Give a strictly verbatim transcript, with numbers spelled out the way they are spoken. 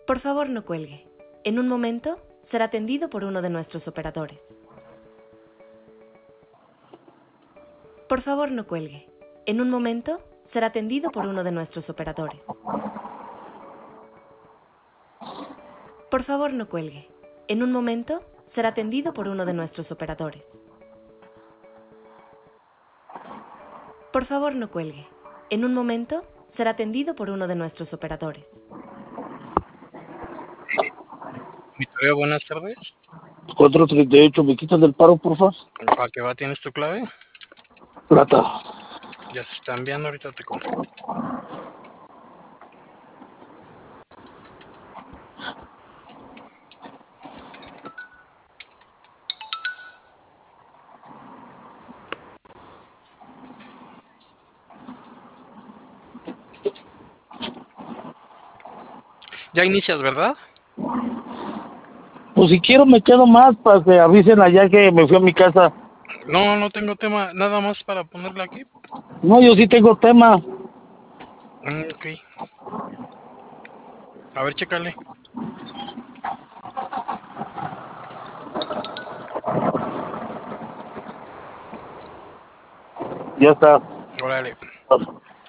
Por favor, no cuelgue. En un momento será atendido por uno de nuestros operadores. Por favor, no cuelgue. En un momento será atendido por uno de nuestros operadores. Por favor, no cuelgue. En un momento será atendido por uno de nuestros operadores. Por favor, no cuelgue. En un momento será atendido por uno de nuestros operadores. Victoria, buenas tardes. cuatro treinta y ocho, ¿me quitas del paro, por favor? ¿Para qué va? ¿Tienes tu clave? Plata. Ya se está enviando, ahorita te contesto. Ya inicias, ¿verdad? Pues si quiero me quedo más para que avisen allá que me fui a mi casa. No, no tengo tema, nada más para ponerle aquí. No, yo sí tengo tema. Mm, ok. A ver, chécale. Ya está. Órale.